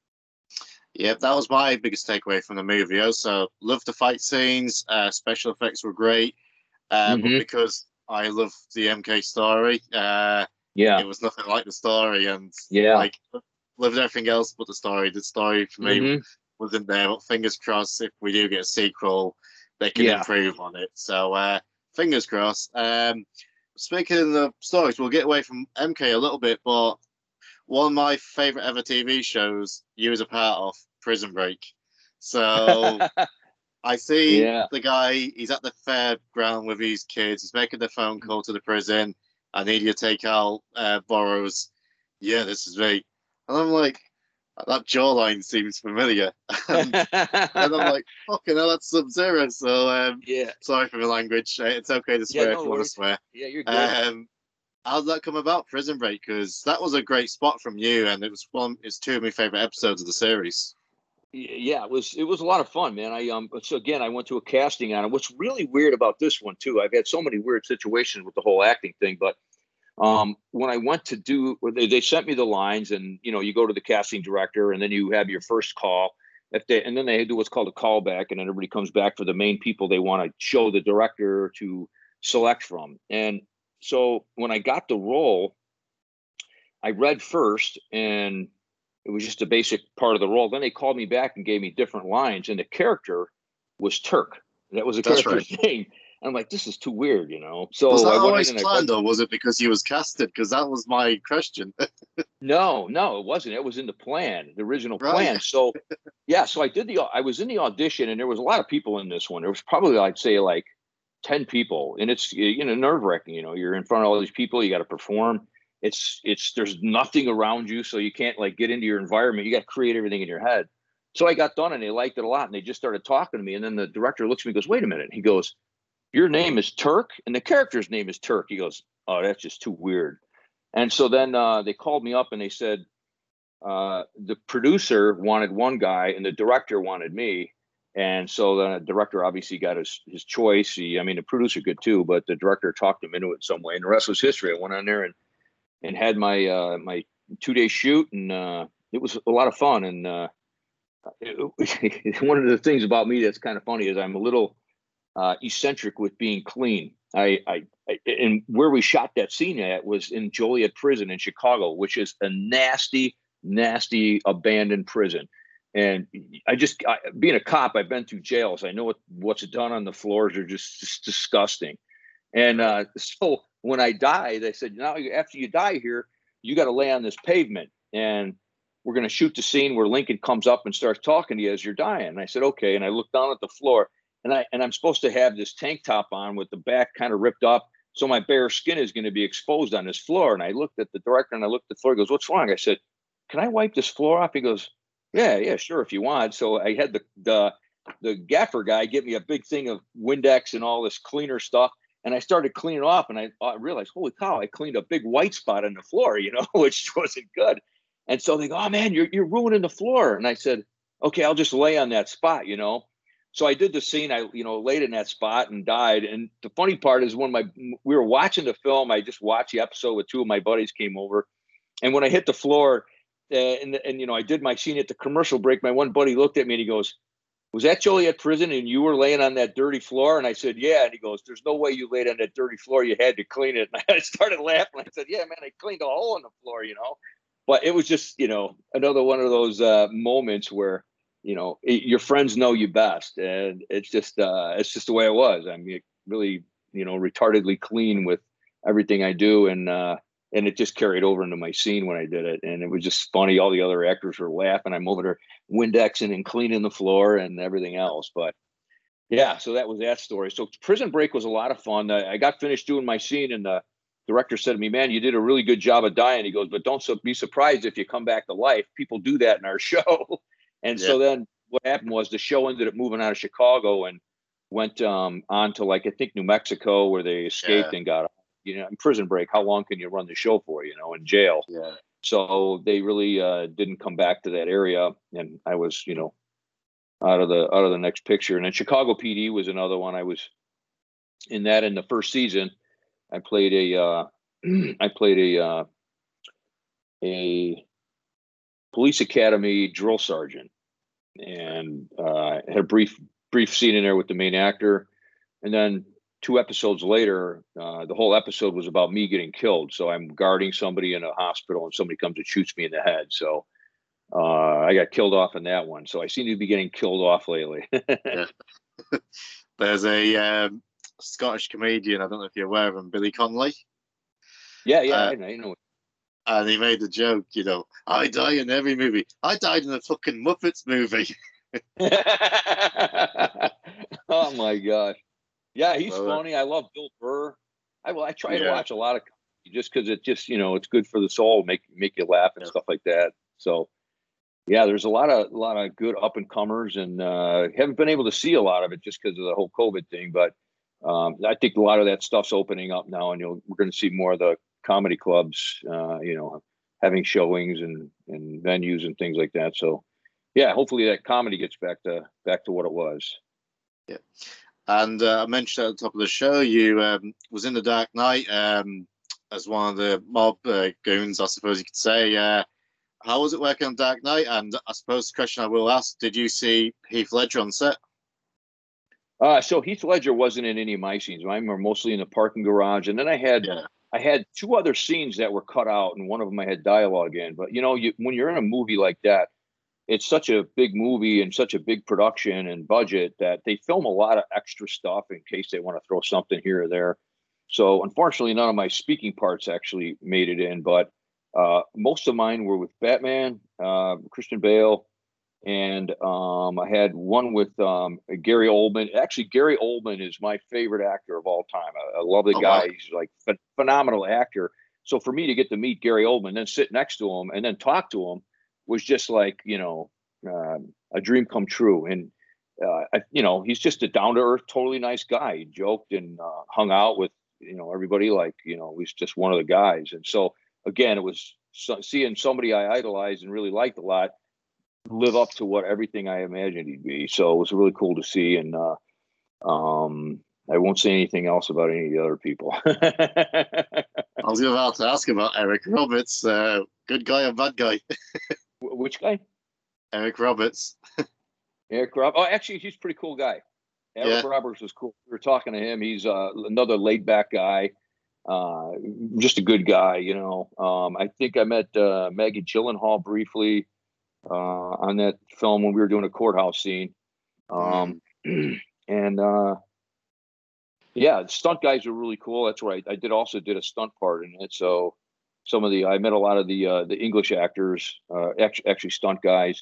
Yeah, that was my biggest takeaway from the movie. Also, loved the fight scenes. Uh, special effects were great. Uh, mm-hmm. But because I love the M K story, uh, yeah, it was nothing like the story, and yeah, like loved everything else but the story. The story for me mm-hmm. wasn't there, but fingers crossed if we do get a sequel, they can yeah. improve on it. So uh, fingers crossed. Um, speaking of stories, we'll get away from M K a little bit, but one of my favorite ever T V shows you was a part of, Prison Break. So I see yeah. the guy, he's at the fairground with his kids, he's making the phone call to the prison. I need you to take out uh, Burroughs. Yeah, this is me. And I'm like, that jawline seems familiar. and, and I'm like, fucking hell, that's Sub-Zero. So, um, yeah. sorry for my language. It's okay to swear yeah, if no you worries. want to swear. Yeah, you're good. Um, how did that come about, Prison Break? Because that was a great spot from you, and it was one. It's two of my favorite episodes of the series. Yeah, it was it was a lot of fun, man. I um so again, I went to a casting on it. What's really weird about this one too, I've had so many weird situations with the whole acting thing, but um when I went to do, they, they sent me the lines, and you know, you go to the casting director, and then you have your first call. If they, and then they do what's called a callback, and then everybody comes back for the main people they want to show the director to select from. And so when I got the role, I read first, and it was just a basic part of the role. Then they called me back and gave me different lines, and the character was Turk. That was the That's character's right. name. And I'm like, this is too weird, you know? So was that I went always in and planned, I or was it because he was casted? Because that was my question. no, no, it wasn't. It was in the plan, the original Right. plan. So yeah, so I did the, I was in the audition, and there was a lot of people in this one. There was probably, I'd say, like ten people, and it's, you know, nerve wracking. You know, you're in front of all these people, you got to perform. It's, it's, there's nothing around you, so you can't like get into your environment. You got to create everything in your head. So I got done, and they liked it a lot, and they just started talking to me. And then the director looks at me and goes, wait a minute. He goes, your name is Turk, and the character's name is Turk. He goes, oh, that's just too weird. And so then uh, they called me up, and they said, uh, the producer wanted one guy, and the director wanted me. And so the director obviously got his, his choice. He, I mean, the producer could too, but the director talked him into it some way, and the rest was history. I went on there and and had my uh, my two day shoot, and uh, it was a lot of fun. And uh, it, one of the things about me that's kind of funny is I'm a little uh, eccentric with being clean. I, I, I, and where we shot that scene at was in Joliet Prison in Chicago, which is a nasty, nasty abandoned prison. And I just, I, being a cop, I've been through jails. I know what, what's done on the floors are just, just disgusting. And uh, so when I died, they said, now after you die here, you got to lay on this pavement. And we're going to shoot the scene where Lincoln comes up and starts talking to you as you're dying. And I said, okay. And I looked down at the floor, and I, and I'm supposed to have this tank top on with the back kind of ripped up. So my bare skin is going to be exposed on this floor. And I looked at the director and I looked at the floor. He goes, what's wrong? I said, can I wipe this floor off? He goes, yeah, yeah, sure, if you want. So I had the the the gaffer guy give me a big thing of Windex and all this cleaner stuff, and I started cleaning off, and I, I realized, holy cow, I cleaned a big white spot on the floor, you know, which wasn't good. And so they go, oh man, you're you're ruining the floor. And I said, okay, I'll just lay on that spot, you know. So I did the scene. I you know laid in that spot and died. And the funny part is when my we were watching the film, I just watched the episode with two of my buddies came over, and when I hit the floor. Uh, and, and, you know, I did my scene at the commercial break. My one buddy looked at me and he goes, was that Joliet Prison and you were laying on that dirty floor? And I said, yeah. And he goes, there's no way you laid on that dirty floor. You had to clean it. And I started laughing. I said, yeah, man, I cleaned a hole in the floor, you know. But it was just, you know, another one of those uh, moments where, you know, it, your friends know you best. And it's just, uh, it's just the way it was. I mean, really, you know, retardedly clean with everything I do. And, uh, And it just carried over into my scene when I did it. And it was just funny. All the other actors were laughing. I'm over there Windexing and cleaning the floor and everything else. But yeah, so that was that story. So Prison Break was a lot of fun. I, I got finished doing my scene and the director said to me, man, you did a really good job of dying. He goes, but don't so be surprised if you come back to life. People do that in our show. And yeah. So then what happened was the show ended up moving out of Chicago and went um, on to like, I think New Mexico where they escaped yeah. and got you know, in Prison Break, how long can you run the show for, you know, in jail? Yeah. So they really uh, didn't come back to that area. And I was, you know, out of the, out of the next picture. And then Chicago P D was another one. I was in that in the first season. I played a, uh, I played a, uh, a police academy drill sergeant and uh, had a brief, brief scene in there with the main actor. And then two episodes later, uh, the whole episode was about me getting killed. So I'm guarding somebody in a hospital and somebody comes and shoots me in the head. So uh, I got killed off in that one. So I seem to be getting killed off lately. Yeah. There's a um, Scottish comedian, I don't know if you're aware of him, Billy Connolly. Yeah, yeah, uh, I know. I know. And he made the joke, you know, I die in every movie. I died in a fucking Muppets movie. Oh my gosh. Yeah, he's well, funny. I love Bill Burr. I well, I try yeah. to watch a lot of comedy just because it just, you know, it's good for the soul, make make you laugh and yeah. stuff like that. So yeah, there's a lot of a lot of good up and comers, and uh, haven't been able to see a lot of it just because of the whole COVID thing. But um, I think a lot of that stuff's opening up now, and you'll we're going to see more of the comedy clubs, uh, you know, having showings and and venues and things like that. So yeah, hopefully that comedy gets back to back to what it was. Yeah. And uh, I mentioned at the top of the show, you um, was in The Dark Knight um, as one of the mob uh, goons, I suppose you could say. Uh, how was it working on Dark Knight? And I suppose the question I will ask, did you see Heath Ledger on set? Uh, so Heath Ledger wasn't in any of my scenes. Mine were mostly in the parking garage. And then I had yeah. I had two other scenes that were cut out, and one of them I had dialogue in. But, you know, you, when you're in a movie like that, it's such a big movie and such a big production and budget that they film a lot of extra stuff in case they want to throw something here or there. So unfortunately, none of my speaking parts actually made it in, but uh, most of mine were with Batman, uh, Christian Bale, and um, I had one with um, Gary Oldman. Actually, Gary Oldman is my favorite actor of all time. I, I love the oh, guy. Wow. He's like a phenomenal actor. So for me to get to meet Gary Oldman, then sit next to him and then talk to him was just like, you know, uh, a dream come true. And, uh, I, you know, he's just a down to earth, totally nice guy. He joked and uh, hung out with, you know, everybody like, you know, he's just one of the guys. And so, again, it was so, seeing somebody I idolized and really liked a lot live up to what everything I imagined he'd be. So it was really cool to see. And uh, um, I won't say anything else about any of the other people. I was about to ask about Eric Roberts. Uh, good guy or bad guy? Which guy? Eric Roberts. Eric Roberts. Oh, actually, he's a pretty cool guy. Eric Yeah. Roberts was cool. We were talking to him. He's uh, another laid back guy. Uh, just a good guy, you know. Um, I think I met uh, Maggie Gyllenhaal briefly uh, on that film when we were doing a courthouse scene. Um, mm. And uh, yeah, the stunt guys are really cool. That's right. I did also did a stunt part in it. So some of the I met a lot of the uh, the English actors, uh, actually, actually stunt guys.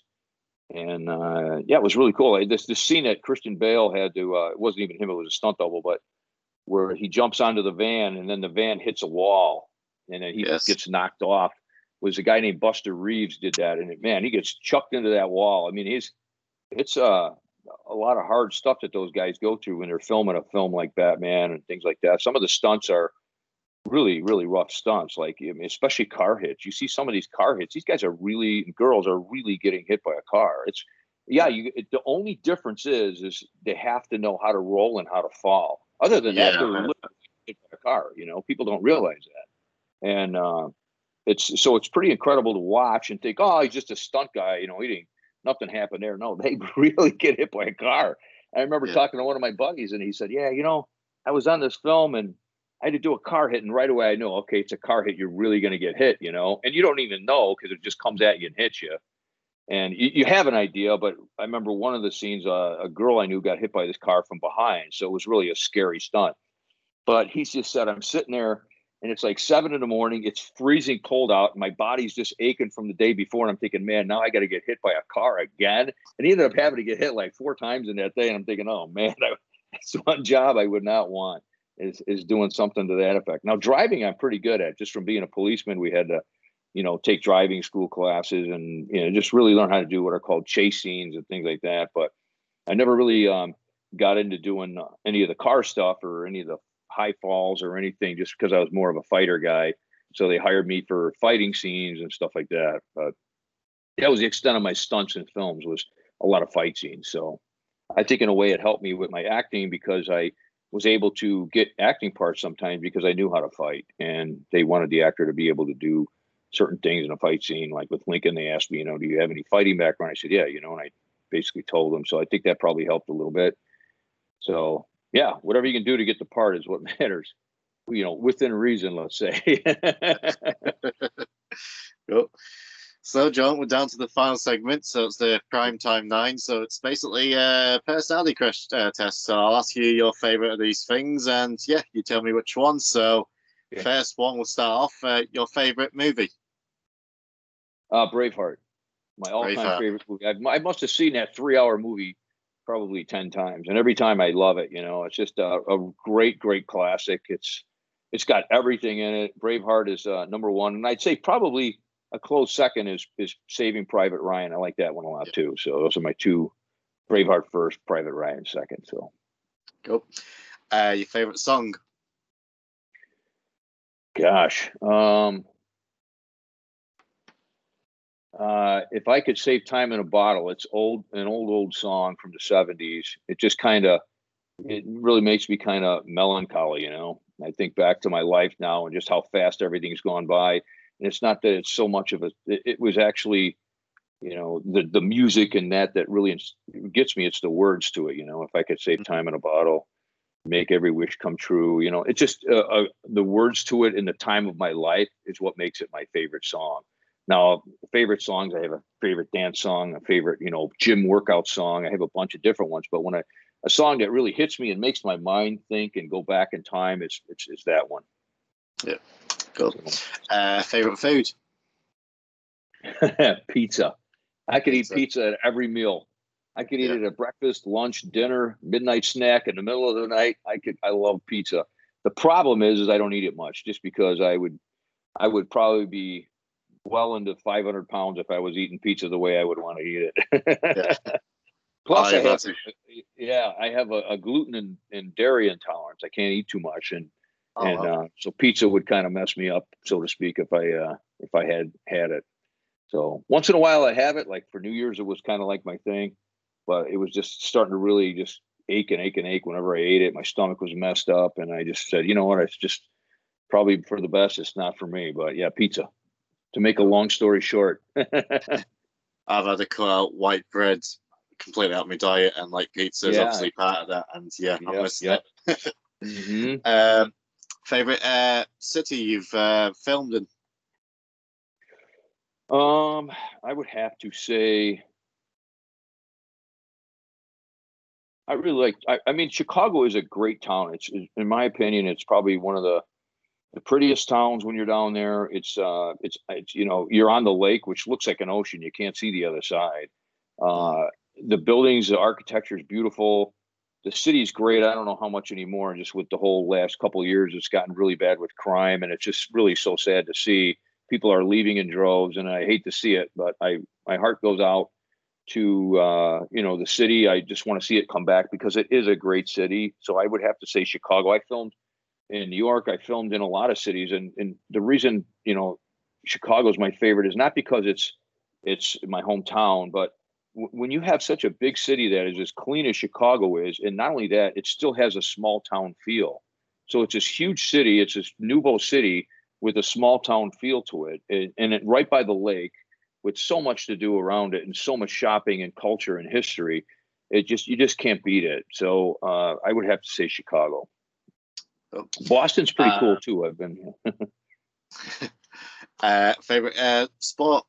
And uh, yeah, it was really cool. This this scene that Christian Bale had to uh, it wasn't even him; it was a stunt double, but where he jumps onto the van and then the van hits a wall and then he yes. gets knocked off. Was a guy named Buster Reeves did that, and man, he gets chucked into that wall. I mean, he's it's uh, a lot of hard stuff that those guys go through when they're filming a film like Batman and things like that. Some of the stunts are really, really rough stunts, like I mean, especially car hits. You see some of these car hits; these guys are really, girls are really getting hit by a car. It's yeah, you. It, the only difference is, is they have to know how to roll and how to fall. Other than yeah, that, they're literally hit by a car. You know, people don't realize that, and uh, it's so it's pretty incredible to watch and think, oh, he's just a stunt guy. You know, he didn't, nothing happened there. No, they really get hit by a car. I remember yeah. talking to one of my buddies, and he said, "Yeah, you know, I was on this film and I had to do a car hit, and right away I know, okay, it's a car hit. You're really going to get hit, you know, and you don't even know because it just comes at you and hits you." And you, you have an idea, but I remember one of the scenes, uh, a girl I knew got hit by this car from behind. So it was really a scary stunt. But he just said, I'm sitting there and it's like seven in the morning. It's freezing cold out. And my body's just aching from the day before. And I'm thinking, man, now I got to get hit by a car again. And he ended up having to get hit like four times in that day. And I'm thinking, oh, man, I, that's one job I would not want is, is doing something to that effect. Now, driving, I'm pretty good at. Just from being a policeman, we had to, you know, take driving school classes and, you know, just really learn how to do what are called chase scenes and things like that. But I never really um, got into doing uh, any of the car stuff or any of the high falls or anything, just because I was more of a fighter guy. So they hired me for fighting scenes and stuff like that. But that was the extent of my stunts in films, was a lot of fight scenes. So I think in a way it helped me with my acting because I was able to get acting parts sometimes because I knew how to fight, and they wanted the actor to be able to do certain things in a fight scene. Like with Lincoln, they asked me, you know, do you have any fighting background? I said, yeah, you know, and I basically told them. So I think that probably helped a little bit. So yeah, whatever you can do to get the part is what matters, you know, within reason, let's say. Cool. So John, we're down to the final segment. So it's the Prime Time Nine. So it's basically a personality crash uh, test. So I'll ask you your favorite of these things, and yeah, you tell me which one. So yeah. First one, we'll start off. Uh, your favorite movie? Uh, Braveheart, my all-time Braveheart. favorite movie. I, I must have seen that three-hour movie probably ten times, and every time I love it. You know, it's just a, a great, great classic. It's it's got everything in it. Braveheart is uh, number one, and I'd say probably a close second is is Saving Private Ryan. I like that one a lot yeah. too. So those are my two. Braveheart first, Private Ryan second. So, cool. Uh, your favorite song? Gosh. Um, Uh, if I could save time in a bottle, it's old, an old, old song from the seventies. It just kind of, it really makes me kind of melancholy, you know. I think back to my life now and just how fast everything's gone by. And it's not that it's so much of a, it, it was actually, you know, the, the music and that, that really gets me. It's the words to it, you know. If I could save time in a bottle, make every wish come true, you know, it's just uh, uh, the words to it in the time of my life is what makes it my favorite song. Now, favorite songs, I have a favorite dance song, a favorite, you know, gym workout song. I have a bunch of different ones, but when I, a song that really hits me and makes my mind think and go back in time, it's it's, it's that one. Yeah, cool. Uh, favorite food? Pizza. I could pizza. eat pizza at every meal. I could eat yeah. it at breakfast, lunch, dinner, midnight snack, in the middle of the night. I could. I love pizza. The problem is, is I don't eat it much, just because I would, I would probably be well into five hundred pounds if I was eating pizza the way I would want to eat it. yeah. Plus, oh, I have, yeah, I have a, a gluten and, and dairy intolerance. I can't eat too much, and oh, and wow. uh, so pizza would kind of mess me up, so to speak, if I uh, if I had had it. So once in a while I have it. Like for New Year's, it was kind of like my thing, but it was just starting to really just ache and ache and ache whenever I ate it. My stomach was messed up, and I just said, you know what, it's just probably for the best. It's not for me, but yeah, pizza. To make a long story short. I've had to cut out white bread completely out of my diet, and like pizza is Yeah. obviously part of that. And yeah, I'm Yep, missing yep. it. hmm um, favorite uh, city you've uh, filmed in? Um, I would have to say, I really like. I, I mean, Chicago is a great town. It's, it's, in my opinion, it's probably one of the the prettiest towns when you're down there. It's uh, it's it's you know, you're on the lake, which looks like an ocean. You can't see the other side. Uh, the buildings, the architecture is beautiful. The city's great. I don't know how much anymore. Just with the whole last couple of years, it's gotten really bad with crime, and it's just really so sad to see. People are leaving in droves, and I hate to see it, but I my heart goes out to uh, you know, the city. I just want to see it come back because it is a great city. So I would have to say Chicago. I filmed in New York. I filmed in a lot of cities, and and the reason, you know, Chicago is my favorite is not because it's it's my hometown, but w- when you have such a big city that is as clean as Chicago is, and not only that, it still has a small town feel. So it's this huge city. It's this nouveau city with a small town feel to it, and, and it right by the lake, with so much to do around it and so much shopping and culture and history. It just you just can't beat it. So uh, I would have to say Chicago. Oh. Boston's pretty Uh, cool too. I've been. uh, favorite uh, sport?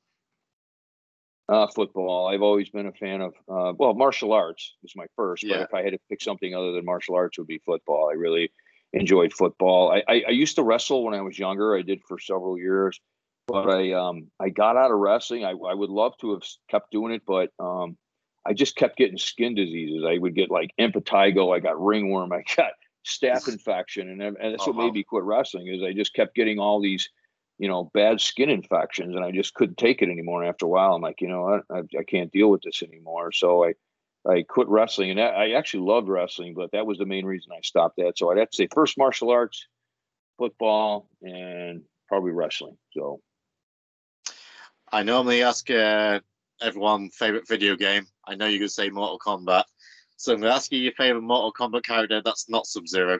Uh, football. I've always been a fan of. Uh, well, martial arts was my first, but Yeah. if I had to pick something other than martial arts, it would be football. I really enjoyed football. I, I, I used to wrestle when I was younger. I did for several years, but I um I got out of wrestling. I I would love to have kept doing it, but um I just kept getting skin diseases. I would get like impetigo. I got ringworm. I got staph infection, and and that's Oh, what made wow. me quit wrestling. Is I just kept getting all these, you know, bad skin infections, and I just couldn't take it anymore. And after a while, I'm like, you know what, I, I can't deal with this anymore. So I, I quit wrestling, and that, I actually loved wrestling, but that was the main reason I stopped that. So I'd have to say first martial arts, football, and probably wrestling. So I normally ask uh, everyone favorite video game. I know you're going to say Mortal Kombat. So I'm going to ask you your favorite Mortal Kombat character that's not Sub-Zero.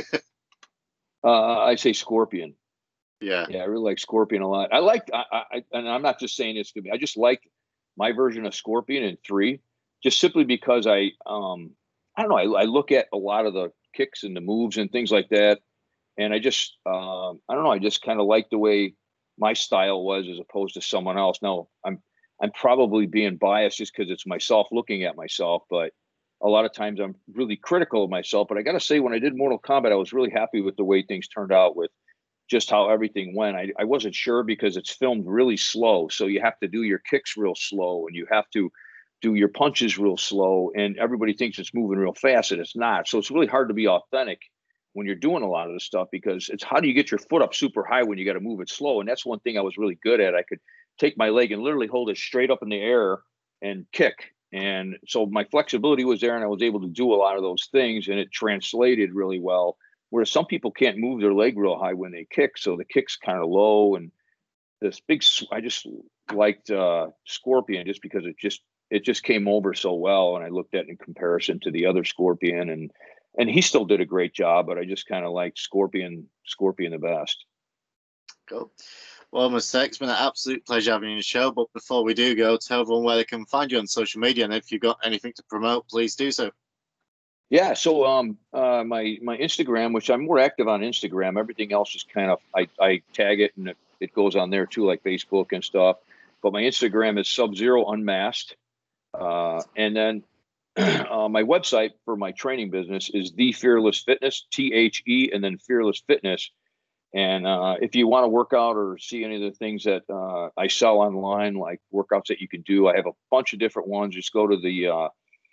uh, I say Scorpion. Yeah. Yeah, I really like Scorpion a lot. I like, I, I, and I'm not just saying this to me. I just like my version of Scorpion in three, just simply because I, um, I don't know. I, I look at a lot of the kicks and the moves and things like that, and I just, um, I don't know. I just kind of like the way my style was as opposed to someone else. Now, I'm, I'm probably being biased just because it's myself looking at myself, but a lot of times I'm really critical of myself. But I got to say, when I did Mortal Kombat, I was really happy with the way things turned out with just how everything went. I, I wasn't sure because it's filmed really slow. So you have to do your kicks real slow, and you have to do your punches real slow. And everybody thinks it's moving real fast, and it's not. So it's really hard to be authentic when you're doing a lot of this stuff, because it's how do you get your foot up super high when you got to move it slow? And that's one thing I was really good at. I could take my leg and literally hold it straight up in the air and kick. And so my flexibility was there, and I was able to do a lot of those things, and it translated really well. Whereas some people can't move their leg real high when they kick, so the kick's kind of low. And this big, I just liked uh, Scorpion just because it just it just came over so well, and I looked at it in comparison to the other Scorpion, and and he still did a great job, but I just kind of liked Scorpion Scorpion the best. Cool. Well, Mister X, it's been an absolute pleasure having you on the show. But before we do go, tell everyone where they can find you on social media, and if you've got anything to promote, please do so. Yeah, so um, uh, my my Instagram, which I'm more active on Instagram. Everything else is kind of I, I tag it, and it, it goes on there too, like Facebook and stuff. But my Instagram is Sub-Zero Unmasked, uh, and then uh, my website for my training business is The Fearless Fitness, T H E, and then Fearless Fitness. And uh, if you want to work out or see any of the things that uh, I sell online, like workouts that you can do, I have a bunch of different ones. Just go to the uh,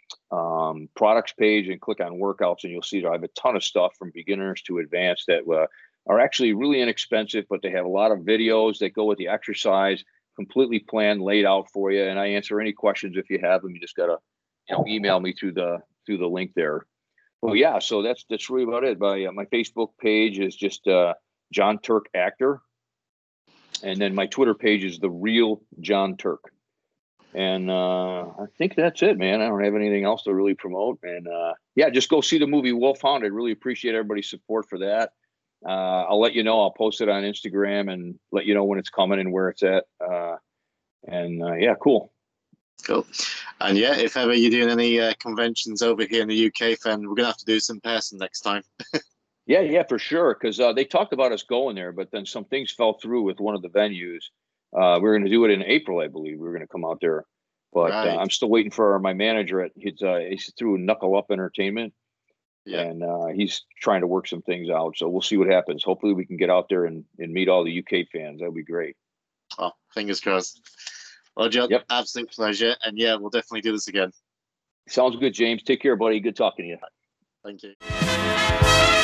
um, products page and click on workouts, and you'll see that I have a ton of stuff from beginners to advanced that uh, are actually really inexpensive, but they have a lot of videos that go with the exercise, completely planned, laid out for you. And I answer any questions if you have them. You just gotta, you know, email me through the through the link there. Well, yeah, so that's that's really about it. My uh, my Facebook page is just uh, John Turk Actor, and then my Twitter page is The Real John Turk. And uh, I think that's it, man. I don't have anything else to really promote. And uh, yeah, just go see the movie Wolfhound. I really appreciate everybody's support for that. Uh, I'll let you know. I'll post it on Instagram and let you know when it's coming and where it's at. Uh, and uh, yeah, cool. Cool. And yeah, if ever you're doing any uh, conventions over here in the U K, then we're gonna have to do some in person next time. Yeah, yeah, for sure. Because uh, they talked about us going there, but then some things fell through with one of the venues. Uh, we were going to do it in April, I believe. We were going to come out there, but uh, Right. I'm still waiting for my manager at his. Uh, he's through Knuckle Up Entertainment, Yeah. and uh, he's trying to work some things out. So we'll see what happens. Hopefully, we can get out there and, and meet all the U K fans. That'd be great. Oh, fingers crossed. Well, John, Yep. absolute pleasure. And yeah, we'll definitely do this again. Sounds good, James. Take care, buddy. Good talking to you. Thank you.